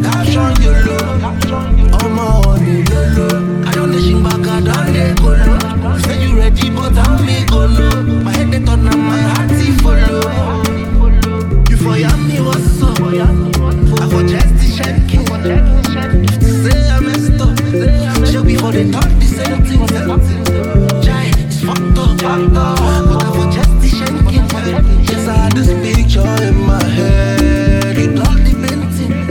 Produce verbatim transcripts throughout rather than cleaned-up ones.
caption you low. I'm on it low. I don't need back, I don't let go low. You say you ready, but I'm me go low. My head they turn and my heart it follow. You for me what's up? I for just the shaking. Say I messed up. Show before they talk the same thing. Jai, it's fucked up, fucked up. But I for just the shaking. Yes, I had this picture in my head. It all the painting.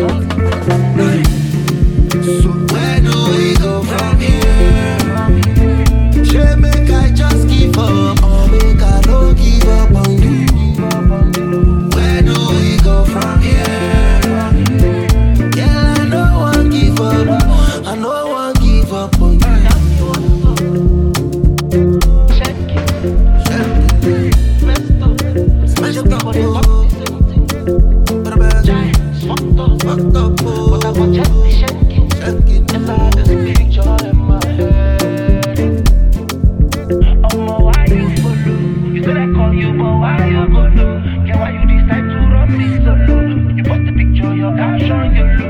So where do we go from here? Should make I just give up, or make I no give up on you? Where do we go from here? Yeah, I don't want give up. I don't want give up on you. Smash up, fucked up, but I want just the shaking, shaking. Yes, I had this picture in my head. Oh, my, why you follow? You said I call you, but why you go low? Yeah, why you decide to run me solo? You post the picture, your caption, you low.